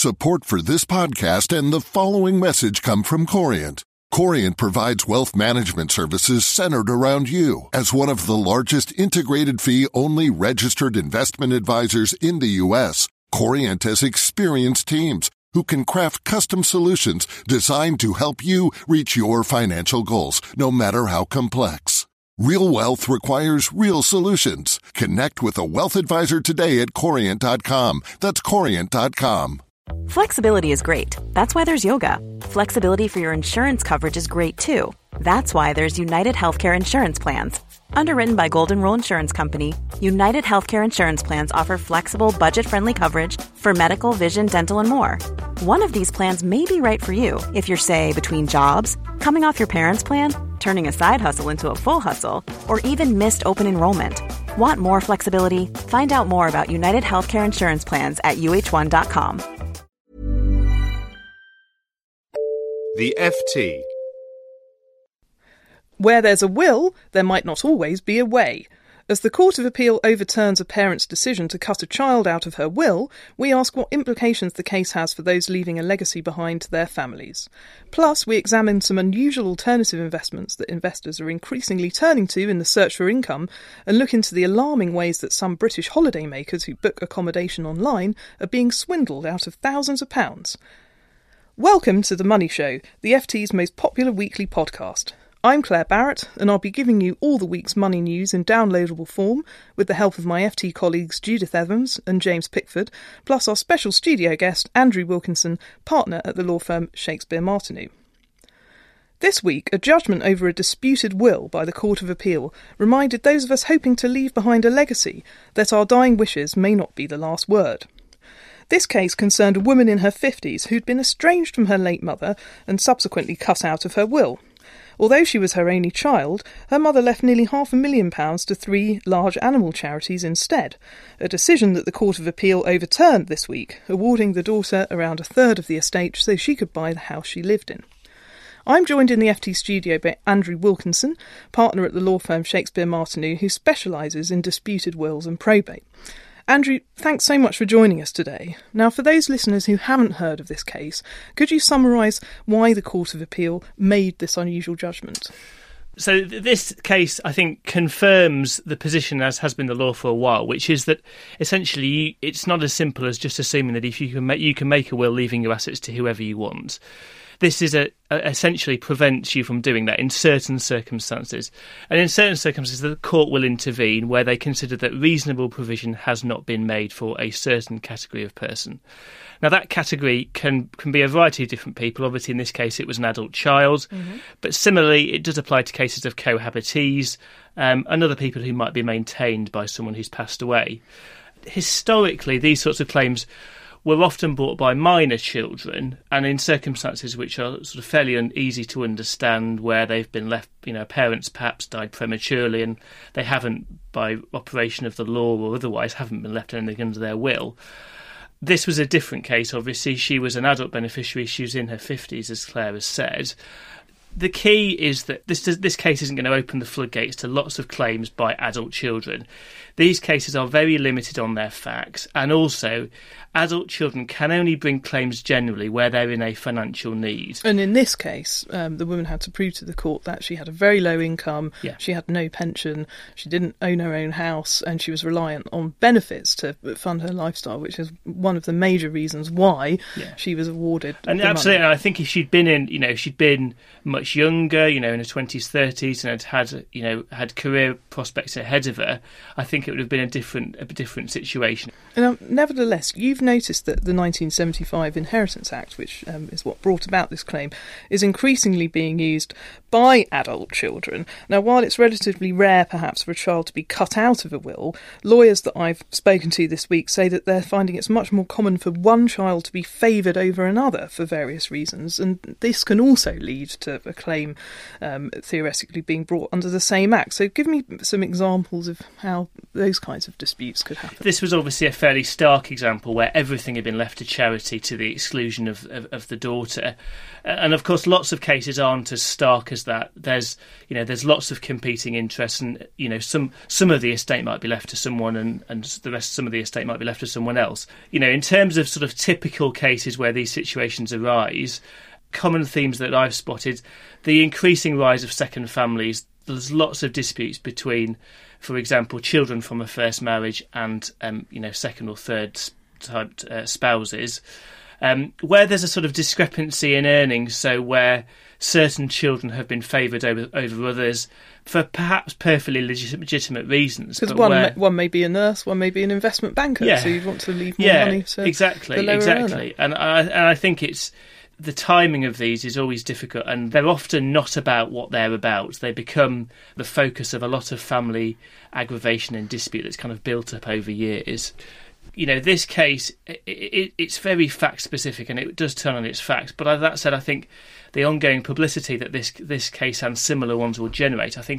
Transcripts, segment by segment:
Support for this podcast and the following message come from Corient. Corient provides wealth management services centered around you. As one of the largest integrated fee-only registered investment advisors in the U.S., Corient has experienced teams who can craft custom solutions designed to help you reach your financial goals, no matter how complex. Real wealth requires real solutions. Connect with a wealth advisor today at Corient.com. That's Corient.com. Flexibility is great. That's why there's yoga. Flexibility for your insurance coverage is great too. That's why there's United Healthcare Insurance Plans. Underwritten by Golden Rule Insurance Company, United Healthcare Insurance Plans offer flexible, budget-friendly coverage for medical, vision, dental, and more. One of these plans may be right for you if you're, say, between jobs, coming off your parents' plan, turning a side hustle into a full hustle, or even missed open enrollment. Want more flexibility? Find out more about United Healthcare Insurance Plans at uh1.com. The FT. Where there's a will, there might not always be a way. As the Court of Appeal overturns a parent's decision to cut a child out of her will, we ask what implications the case has for those leaving a legacy behind to their families. Plus, we examine some unusual alternative investments that investors are increasingly turning to in the search for income, and look into the alarming ways that some British holidaymakers who book accommodation online are being swindled out of thousands of pounds. Welcome to The Money Show, the FT's most popular weekly podcast. I'm Claire Barrett, and I'll be giving you all the week's money news in downloadable form with the help of my FT colleagues Judith Evans and James Pickford, plus our special studio guest Andrew Wilkinson, partner at the law firm Shakespeare Martineau. This week, a judgment over a disputed will by the Court of Appeal reminded those of us hoping to leave behind a legacy that our dying wishes may not be the last word. This case concerned a woman in her 50s who'd been estranged from her late mother and subsequently cut out of her will. Although she was her only child, her mother left nearly £500,000 to 3 large animal charities instead, a decision that the Court of Appeal overturned this week, awarding the daughter around a third of the estate so she could buy the house she lived in. I'm joined in the FT studio by Andrew Wilkinson, partner at the law firm Shakespeare Martineau, who specialises in disputed wills and probate. Andrew, thanks so much for joining us today. Now, for those listeners who haven't heard of this case, could you summarise why the Court of Appeal made this unusual judgment? So this case, I think, confirms the position, as has been the law for a while, which is that essentially it's not as simple as just assuming that if you can make a will leaving your assets to whoever you want. This is essentially prevents you from doing that in certain circumstances. And in certain circumstances, the court will intervene where they consider that reasonable provision has not been made for a certain category of person. Now, that category can be a variety of different people. Obviously, in this case, it was an adult child. Mm-hmm. But similarly, it does apply to cases of cohabitees and other people who might be maintained by someone who's passed away. Historically, these sorts of claims were often brought by minor children, and in circumstances which are sort of fairly easy to understand, where they've been left, parents perhaps died prematurely and they haven't, by operation of the law or otherwise, haven't been left anything under their will. This was a different case, obviously. She was an adult beneficiary. She was in her 50s, as Claire has said. The key is that this case isn't going to open the floodgates to lots of claims by adult children. These cases are very limited on their facts, and also adult children can only bring claims generally where they're in a financial need. And in this case, the woman had to prove to the court that she had a very low income, she had no pension, she didn't own her own house, and she was reliant on benefits to fund her lifestyle, which is one of the major reasons why she was awarded and the absolutely, money. I think if she'd been much younger, in her 20s, 30s, and had career prospects ahead of her, I think it would have been a different situation. Now, nevertheless, you've noticed that the 1975 Inheritance Act, which is what brought about this claim, is increasingly being used by adult children. Now, while it's relatively rare, perhaps, for a child to be cut out of a will, lawyers that I've spoken to this week say that they're finding it's much more common for one child to be favoured over another for various reasons, and this can also lead to a claim theoretically being brought under the same act. So give me some examples of how those kinds of disputes could happen. This was obviously a fairly stark example where everything had been left to charity to the exclusion of the daughter. And of course, lots of cases aren't as stark as that. There's lots of competing interests, and some of the estate might be left to someone, and some of the estate might be left to someone else. In terms of sort of typical cases where these situations arise, common themes that I've spotted: the increasing rise of second families. There's lots of disputes between, for example, children from a first marriage and second or third type spouses. Where there's a sort of discrepancy in earnings, so where certain children have been favoured over others for perhaps perfectly legitimate reasons. Because one may be a nurse, one may be an investment banker, so you'd want to leave more money to the lower earner. And I think it's the timing of these is always difficult, and they're often not about what they're about. They become the focus of a lot of family aggravation and dispute that's kind of built up over years. This case, it's very fact-specific, and it does turn on its facts. But that said, I think the ongoing publicity that this case and similar ones will generate, I think,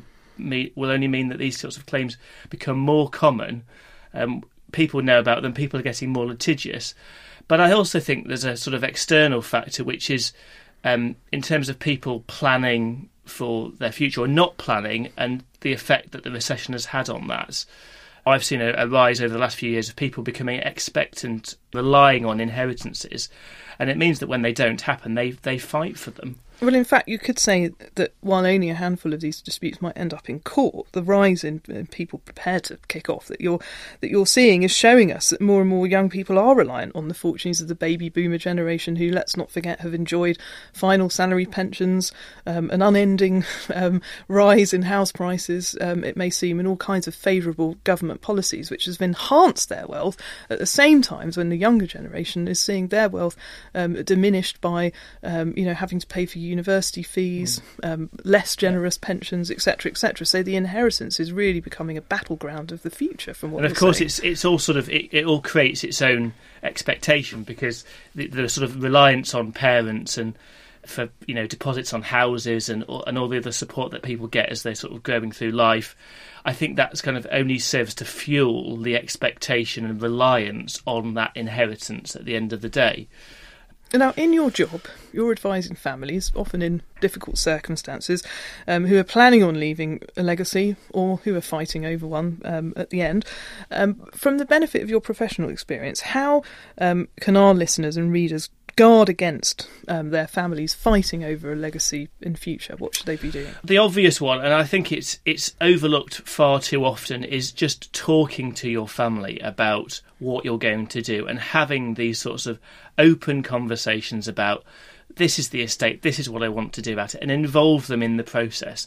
will only mean that these sorts of claims become more common. People know about them, people are getting more litigious. But I also think there's a sort of external factor, which is in terms of people planning for their future or not planning, and the effect that the recession has had on that. I've seen a rise over the last few years of people becoming expectant, relying on inheritances, and it means that when they don't happen, they fight for them. Well, in fact, you could say that while only a handful of these disputes might end up in court, the rise in people prepared to kick off that you're seeing is showing us that more and more young people are reliant on the fortunes of the baby boomer generation, who, let's not forget, have enjoyed final salary pensions, an unending rise in house prices, it may seem, and all kinds of favourable government policies, which has enhanced their wealth at the same time when the younger generation is seeing their wealth diminished by having to pay for university fees, less generous pensions, etc., etc. So the inheritance is really becoming a battleground of the future. From what, and of course, it's all sort of it all creates its own expectation, because the sort of reliance on parents and for deposits on houses and all the other support that people get as they're sort of growing through life. I think that's kind of only serves to fuel the expectation and reliance on that inheritance at the end of the day. Now, in your job, you're advising families, often in difficult circumstances, who are planning on leaving a legacy or who are fighting over one at the end. From the benefit of your professional experience, how can our listeners and readers guard against their families fighting over a legacy in future? What should they be doing? The obvious one, and I think it's overlooked far too often, is just talking to your family about what you're going to do and having these sorts of open conversations about, this is the estate, this is what I want to do about it, and involve them in the process.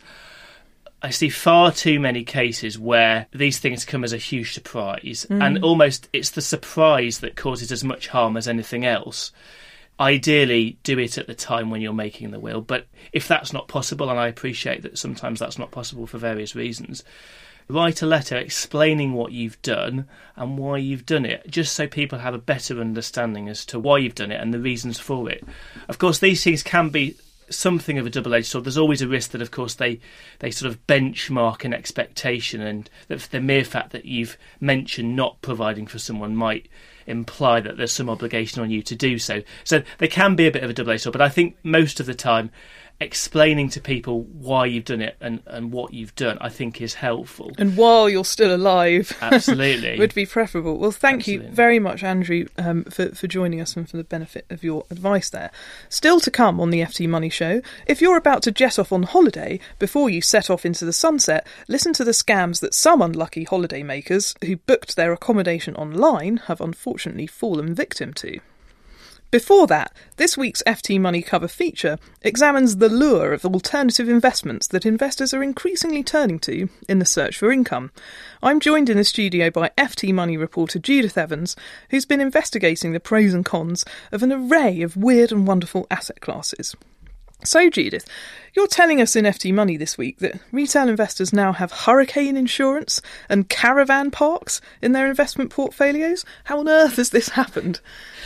I see far too many cases where these things come as a huge surprise, and almost it's the surprise that causes as much harm as anything else. Ideally, do it at the time when you're making the will, but if that's not possible, and I appreciate that sometimes that's not possible for various reasons, write a letter explaining what you've done and why you've done it, just so people have a better understanding as to why you've done it and the reasons for it. Of course, these things can be something of a double-edged sword. There's always a risk that, of course, they sort of benchmark an expectation, and that the mere fact that you've mentioned not providing for someone might imply that there's some obligation on you to do so. So they can be a bit of a double-edged sword, but I think most of the time explaining to people why you've done it and what you've done, I think, is helpful. And while you're still alive, absolutely, would be preferable. Well, thank you very much, Andrew, for joining us and for the benefit of your advice there. Still to come on the FT Money Show, if you're about to jet off on holiday, before you set off into the sunset, listen to the scams that some unlucky holiday makers who booked their accommodation online have unfortunately fallen victim to. Before that, this week's FT Money cover feature examines the lure of alternative investments that investors are increasingly turning to in the search for income. I'm joined in the studio by FT Money reporter Judith Evans, who's been investigating the pros and cons of an array of weird and wonderful asset classes. So, Judith, you're telling us in FT Money this week that retail investors now have hurricane insurance and caravan parks in their investment portfolios? How on earth has this happened?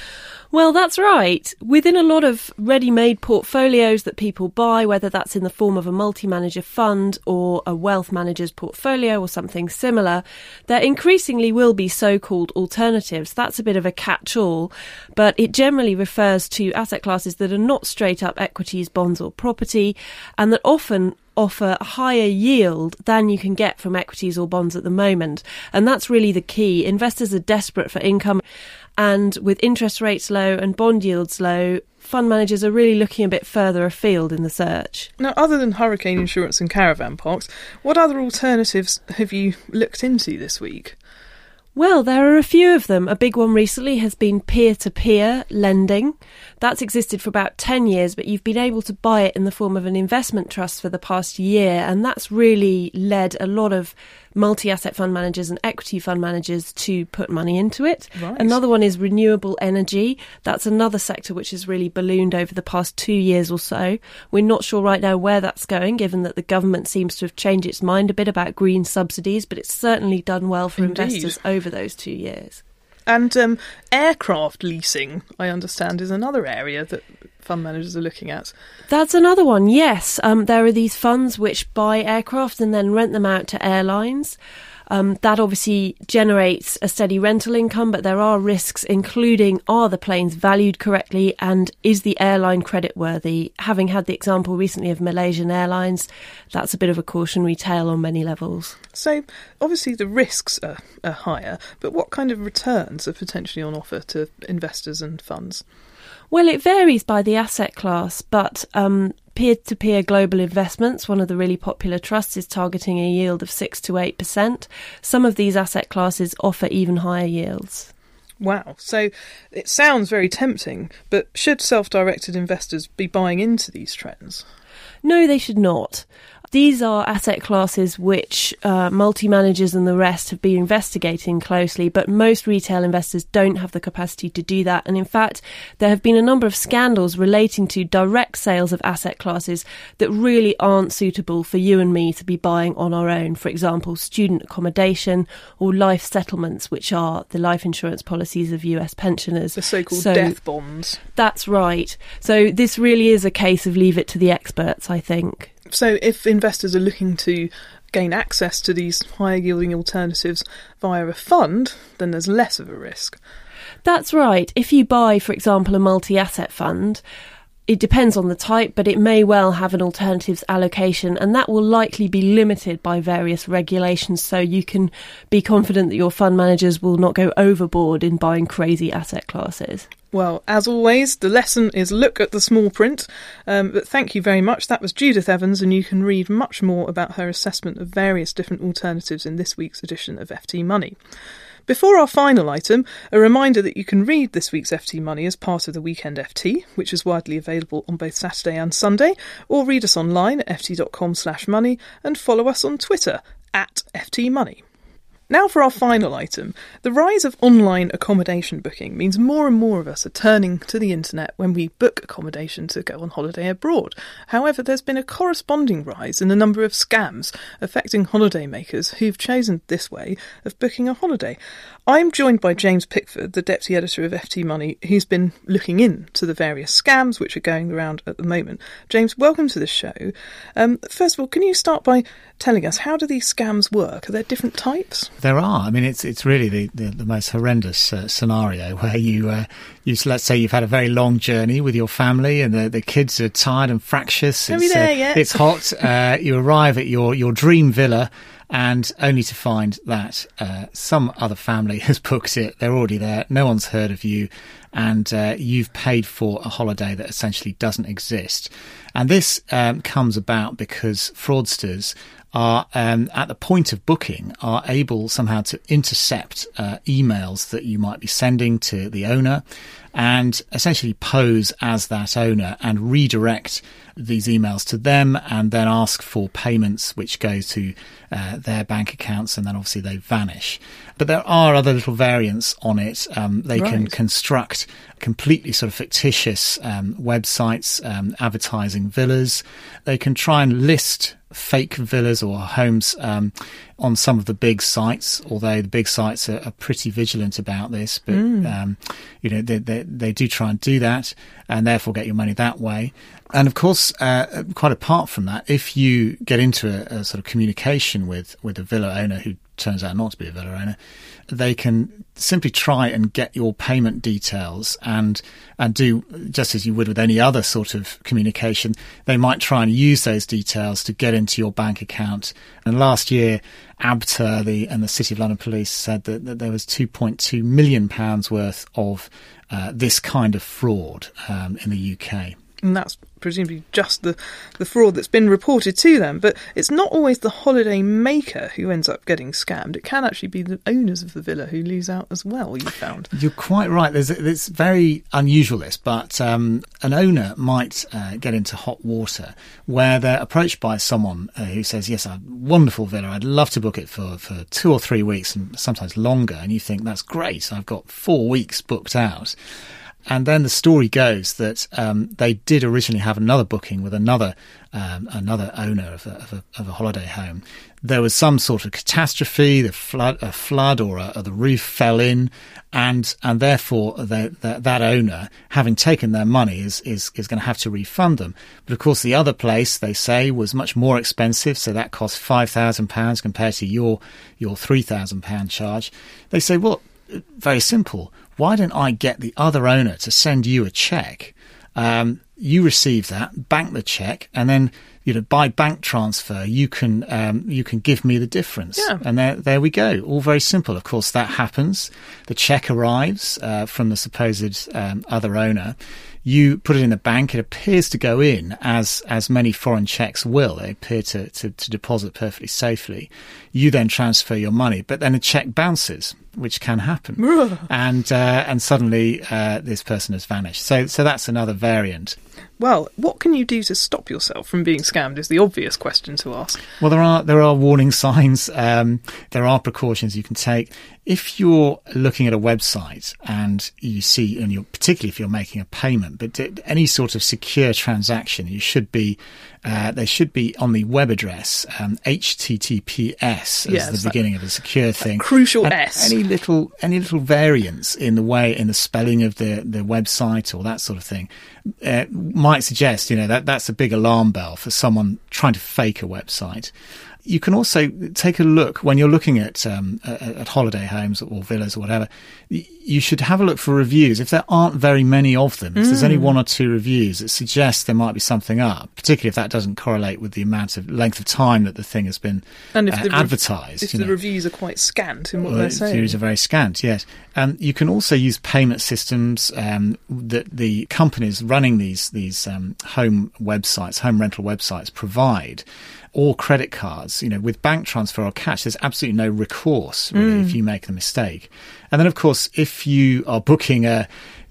Well, that's right. Within a lot of ready-made portfolios that people buy, whether that's in the form of a multi-manager fund or a wealth manager's portfolio or something similar, there increasingly will be so-called alternatives. That's a bit of a catch-all, but it generally refers to asset classes that are not straight-up equities, bonds or property, and that often offer a higher yield than you can get from equities or bonds at the moment. And that's really the key. Investors are desperate for income, and with interest rates low and bond yields low, fund managers are really looking a bit further afield in the search. Now, other than hurricane insurance and caravan parks, what other alternatives have you looked into this week? Well, there are a few of them. A big one recently has been peer-to-peer lending. That's existed for about 10 years, but you've been able to buy it in the form of an investment trust for the past year, and that's really led a lot of multi-asset fund managers and equity fund managers to put money into it. Right. Another one is renewable energy. That's another sector which has really ballooned over the past 2 years or so. We're not sure right now where that's going, given that the government seems to have changed its mind a bit about green subsidies, but it's certainly done well for investors over those 2 years. And aircraft leasing, I understand, is another area that fund managers are looking at. That's another one, yes. There are these funds which buy aircraft and then rent them out to airlines. That obviously generates a steady rental income, but there are risks, including are the planes valued correctly and is the airline creditworthy? Having had the example recently of Malaysian Airlines, that's a bit of a cautionary tale on many levels. So obviously the risks are higher, but what kind of returns are potentially on offer to investors and funds? Well, it varies by the asset class, but peer-to-peer global investments, one of the really popular trusts, is targeting a yield of 6 to 8%. Some of these asset classes offer even higher yields. Wow. So it sounds very tempting, but should self-directed investors be buying into these trends? No, they should not. These are asset classes which multi-managers and the rest have been investigating closely, but most retail investors don't have the capacity to do that. And in fact, there have been a number of scandals relating to direct sales of asset classes that really aren't suitable for you and me to be buying on our own. For example, student accommodation or life settlements, which are the life insurance policies of US pensioners. The so-called death bonds. That's right. So this really is a case of leave it to the experts, I think. So if investors are looking to gain access to these higher yielding alternatives via a fund, then there's less of a risk. That's right. If you buy, for example, a multi-asset fund, it depends on the type, but it may well have an alternatives allocation, and that will likely be limited by various regulations, so you can be confident that your fund managers will not go overboard in buying crazy asset classes. Well, as always, the lesson is look at the small print. But thank you very much. That was Judith Evans, and you can read much more about her assessment of various different alternatives in this week's edition of FT Money. Before our final item, a reminder that you can read this week's FT Money as part of the Weekend FT, which is widely available on both Saturday and Sunday, or read us online at ft.com/money and follow us on Twitter at FT Money. Now for our final item. The rise of online accommodation booking means more and more of us are turning to the internet when we book accommodation to go on holiday abroad. However, there's been a corresponding rise in the number of scams affecting holidaymakers who've chosen this way of booking a holiday. I'm joined by James Pickford, the Deputy Editor of FT Money, who's been looking into the various scams which are going around at the moment. James, welcome to the show. First of all, can you start by telling us, how do these scams work? Are there different types? There are. I mean, it's really the most horrendous scenario where you let's say you've had a very long journey with your family and the kids are tired and fractious. Are we there yet? It's hot. You arrive at your dream villa, and only to find that some other family has booked it. They're already there. No one's heard of you, and you've paid for a holiday that essentially doesn't exist. And this comes about because fraudsters are, at the point of booking, are able somehow to intercept emails that you might be sending to the owner and essentially pose as that owner and redirect these emails to them and then ask for payments which go to their bank accounts, and then obviously they vanish. But there are other little variants on it. They can construct completely sort of fictitious websites advertising villas. They can try and list fake villas or homes on some of the big sites, although the big sites are pretty vigilant about this. But, they do try and do that and therefore get your money that way. And, of course, quite apart from that, if you get into a sort of communication with a villa owner who turns out not to be a villa owner, they can simply try and get your payment details and do just as you would with any other sort of communication. They might try and use those details to get into your bank account. And last year, ABTA and the City of London Police said that there was £2.2 million worth of this kind of fraud in the UK. And that's presumably just the fraud that's been reported to them. But it's not always the holiday maker who ends up getting scammed. It can actually be the owners of the villa who lose out as well, you found. You're quite right. It's very unusual, this, but an owner might get into hot water where they're approached by someone who says, yes, a wonderful villa, I'd love to book it for 2 or 3 weeks and sometimes longer. And you think, that's great, I've got 4 weeks booked out. And then the story goes that they did originally have another booking with another owner of a holiday home. There was some sort of catastrophe, a flood, or the roof fell in, and therefore that owner, having taken their money, is going to have to refund them. But of course, the other place, they say, was much more expensive, so that cost £5,000 compared to your £3,000 charge. They say, well, very simple. Why don't I get the other owner to send you a cheque? You receive that, bank the cheque, and then by bank transfer you can give me the difference. Yeah. And there we go. All very simple. Of course, that happens. The cheque arrives from the supposed other owner. You put it in the bank. It appears to go in as many foreign cheques will. They appear to deposit perfectly safely. You then transfer your money, but then a cheque bounces, which can happen, and suddenly this person has vanished. So that's another variant. Well, what can you do to stop yourself from being scammed is the obvious question to ask. Well, there are warning signs. There are precautions you can take. If you're looking at a website and you see, and particularly if you're making a payment, but any sort of secure transaction, they should be on the web address, HTTPS as the beginning of a secure thing. Crucial and S. Any little variance in the spelling of the website or that sort of thing might suggest, that's a big alarm bell for someone trying to fake a website. You can also take a look when you're looking at holiday homes or villas or whatever. You should have a look for reviews. If there aren't very many of them, if there's only 1 or 2 reviews, it suggests there might be something up, particularly if that doesn't correlate with the length of time that the thing has been advertised. If the reviews are quite scant in what they're saying. The reviews are very scant, yes. You can also use payment systems that the companies running these home rental websites provide, or credit cards. With bank transfer or cash, there's absolutely no recourse really if you make the mistake. And then, of course, if you are booking a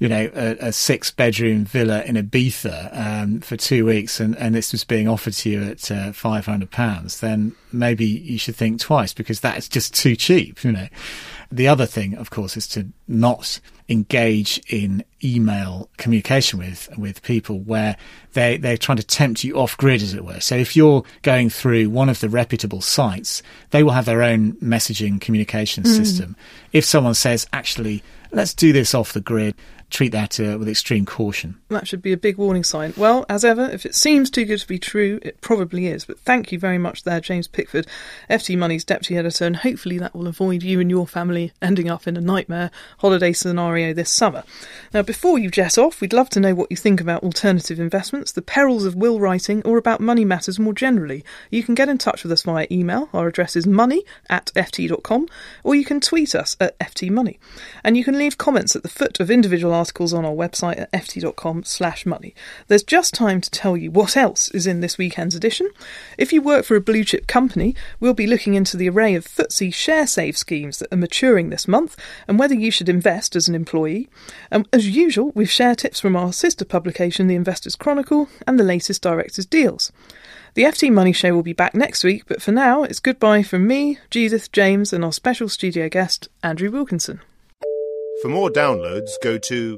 6-bedroom villa in Ibiza for 2 weeks and this was being offered to you at £500, then maybe you should think twice, because that is just too cheap. The other thing, of course, is to not engage in email communication with people where they're trying to tempt you off grid, as it were. So if you're going through one of the reputable sites, they will have their own messaging communication system. If someone says, actually, let's do this off the grid, treat that with extreme caution. That should be a big warning sign. Well, as ever, if it seems too good to be true, it probably is. But thank you very much there, James Pickford, FT Money's Deputy Editor, and hopefully that will avoid you and your family ending up in a nightmare holiday scenario this summer. Now, before you jet off, we'd love to know what you think about alternative investments, the perils of will writing, or about money matters more generally. You can get in touch with us via email. Our address is money@ft.com, or you can tweet us at ftmoney. And you can leave comments at the foot of individual articles on our website at ft.com/money. There's just time to tell you what else is in this weekend's edition. If you work for a blue chip company, we'll be looking into the array of FTSE share save schemes that are maturing this month and whether you should invest as an employee. And as usual, we've share tips from our sister publication, The Investors Chronicle, and the latest Directors' Deals. The FT Money Show will be back next week, but for now, it's goodbye from me, Judith, James, and our special studio guest, Andrew Wilkinson. For more downloads, go to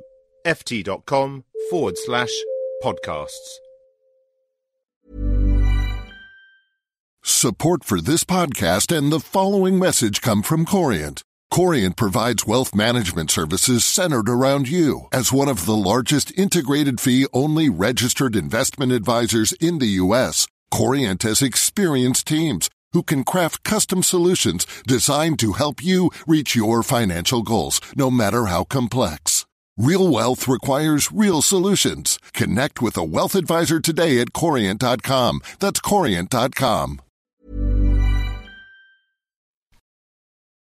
ft.com/podcasts. Support for this podcast and the following message come from Corient. Corient provides wealth management services centered around you. As one of the largest integrated fee-only registered investment advisors in the U.S., Corient has experienced teams who can craft custom solutions designed to help you reach your financial goals, no matter how complex. Real wealth requires real solutions. Connect with a wealth advisor today at Corient.com. That's Corient.com.